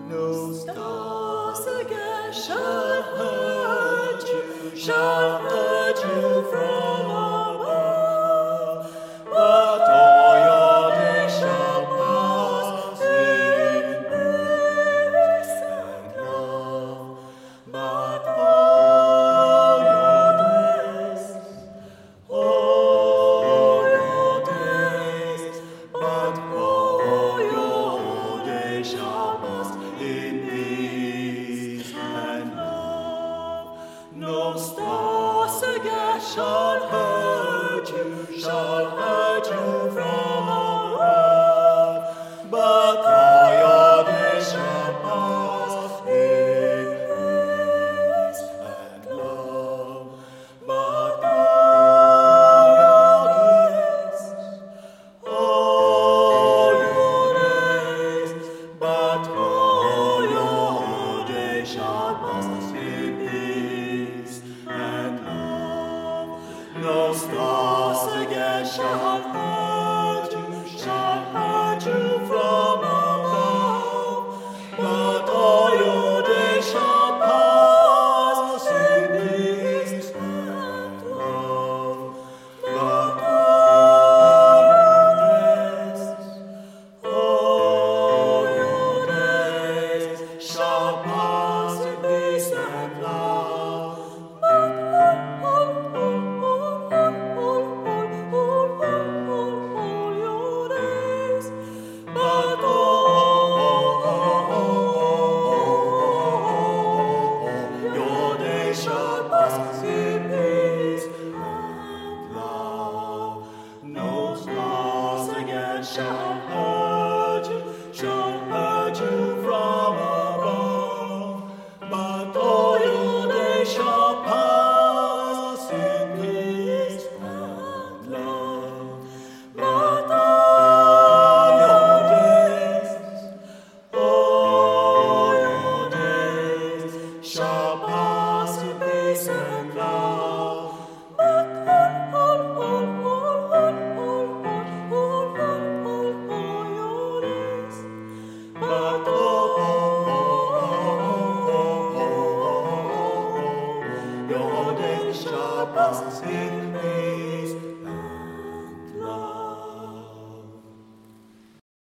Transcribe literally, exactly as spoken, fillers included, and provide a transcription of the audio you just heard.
No stars again shall hurt you, shall hurt you from above, but all your days shall pass in peace and love. But all your days, all your days, but all your days shall pass in peace and love. No stars again shall hurt you, shall hurt you from above, but all your days shall pass in peace and love. But all your days, all your days, but all your days shall pass in peace and love. No stars again shall hurt you, shall hurt you from above, but all your days shall pass in peace and love. But all your days, all your days shall pass in peace and love. But all, all, all, all, all, all, all, all your days, but all, your days shall pass in peace and love. No stars again shall hurt you, shall hurt you from above, but all your days shall pass in peace and love. But all your days, all your days shall pass in peace and love. But all, all, all, all, all, all, all, all, all your days, but all your days shall pass in peace.